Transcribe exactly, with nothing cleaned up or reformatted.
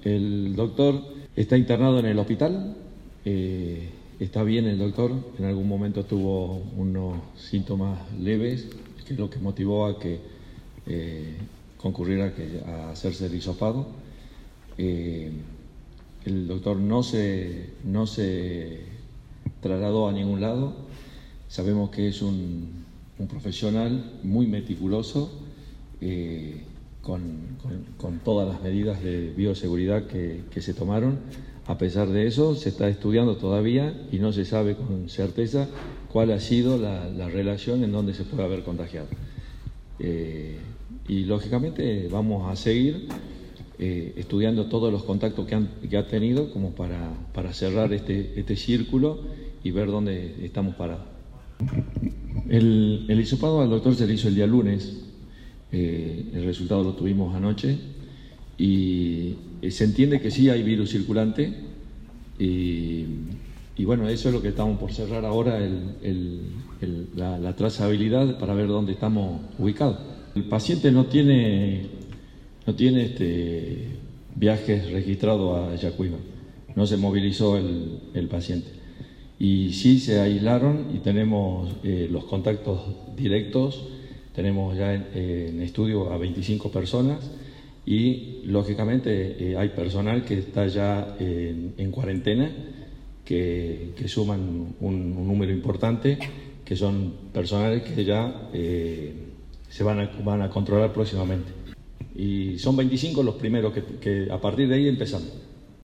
El doctor está internado en el hospital, eh, está bien el doctor, en algún momento tuvo unos síntomas leves, que es lo que motivó a que eh, concurriera a, que, a hacerse el hisopado. Eh, el doctor no se, no se trasladó a ningún lado. Sabemos que es un, un profesional muy meticuloso, eh, con, con, con todas las medidas de bioseguridad que, que se tomaron. A pesar de eso, se está estudiando todavía y no se sabe con certeza cuál ha sido la, la relación en donde se puede haber contagiado. Eh, y lógicamente vamos a seguir eh, estudiando todos los contactos que, han, que ha tenido como para, para cerrar este, este círculo y ver dónde estamos parados. El, el hisopado al doctor se le hizo el día lunes, eh, el resultado lo tuvimos anoche y eh, se entiende que sí hay virus circulante y, y bueno, eso es lo que estamos por cerrar ahora, el, el, el, la, la trazabilidad para ver dónde estamos ubicados. El paciente no tiene, no tiene este, viajes registrados a Yacuiba, no se movilizó el, el paciente. Y sí se aislaron y tenemos eh, los contactos directos, tenemos ya en, eh, en estudio a veinticinco personas y lógicamente eh, hay personal que está ya en, en cuarentena, que, que suman un, un número importante, que son personales que ya eh, se van a, van a controlar próximamente. Y son veinticinco los primeros que, que a partir de ahí empezamos.